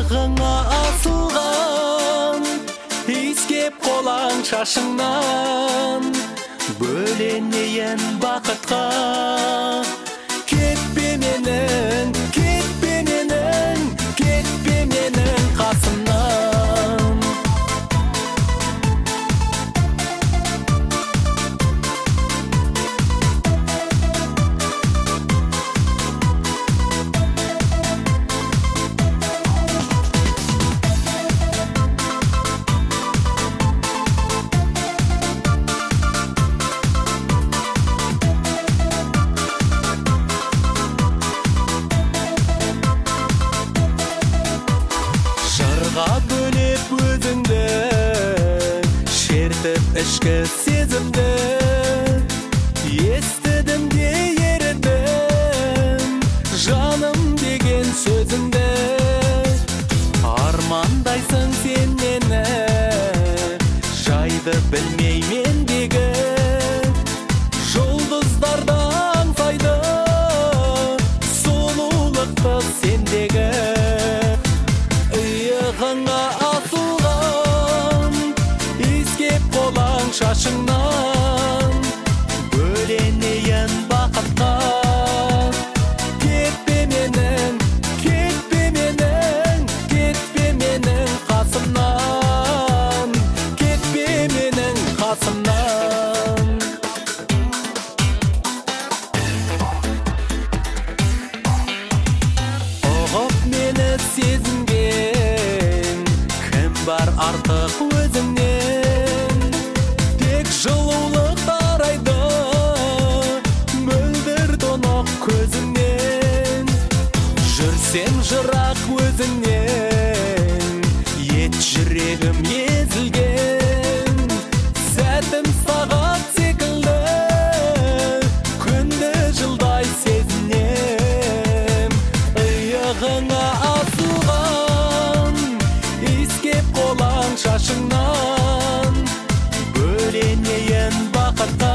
Иығыңа асылған иіскеп қолаң шашыңнан бөленейін бақытқа. Кетпе менің, кетпе менің, кетпе менің қасымнан. Жырға бөлеп өзіңді, шертіп ішкі сезімді, естідім де ерідім жаным деген сөзіңді. Армандайсың сен мені, жайды білмей мендегі жұлдыздарда аңсайды сұлулықты сендегі. Иығыңа асылған иіскеп қолаң шашыңнан бөленейін бақытқа. Кетпе менің, кетпе менің, кетпе менің қасымнан, кетпе менің қасымнан. Ұғып мені сезінген кім бар артық өзіңнен? Тек жылулық тарайды мөлдір тұнық көзіңнен. Жүрсем жырақ өзіңнен, ет жүрегім езілген. Сәтім сағат секілді күнді жылдай сезінем. Иығыңа асылған иіскеп қолаң шашыңнан бөленейін бақытқа.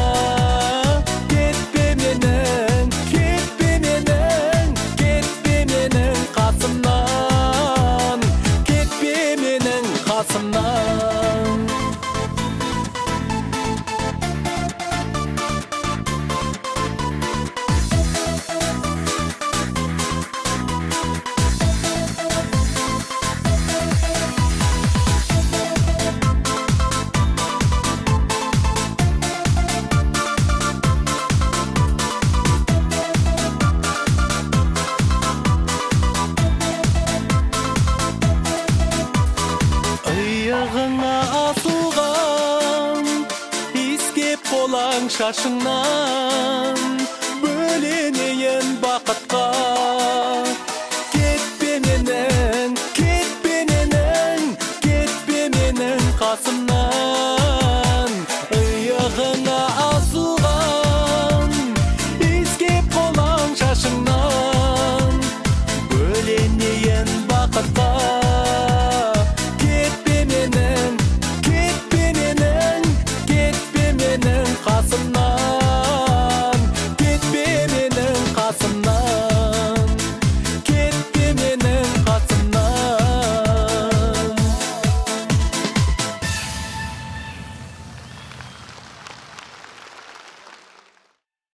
Кетпе менің, кетпе менің, кетпе менің қасымнан, кетпе менің қасымнан. Иығыңа асылған иіскеп қолаң шашыңнан бөленейін бақытқа. Кетпе менің, кетпе менің, кетпе менің қасымнан. Иығыңа асылған иіскеп қолаң шашыңнан бөленейін бақытқа. Кетпе менің, кетпе менің, кетпе менің қасымнан.